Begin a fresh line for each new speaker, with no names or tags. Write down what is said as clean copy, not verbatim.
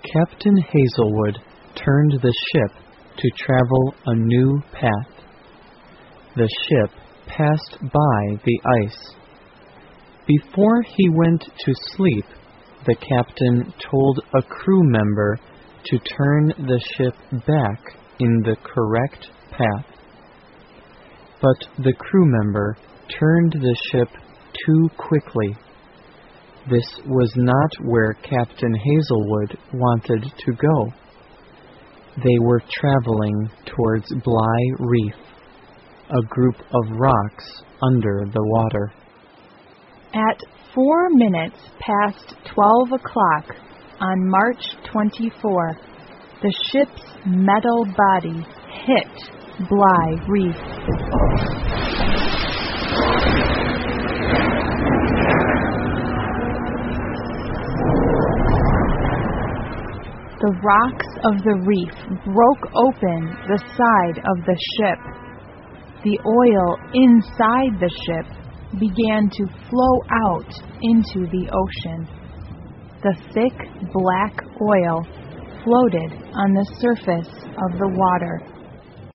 Captain Hazelwood turned the ship to travel a new path. The ship passed by the ice. Before he went to sleep, the captain told a crew member to turn the ship back in the correct path. But the crew member turned the ship too quickly. This was not where Captain Hazelwood wanted to go. They were traveling towards Bly Reef, a group of rocks under the water.
At 4 minutes past 12 o'clock on March 24, the ship's metal body hit Bly Reef. The rocks of the reef broke open the side of the ship. The oil inside the ship began to flow out into the ocean. The thick black oil floated on the surface of the water.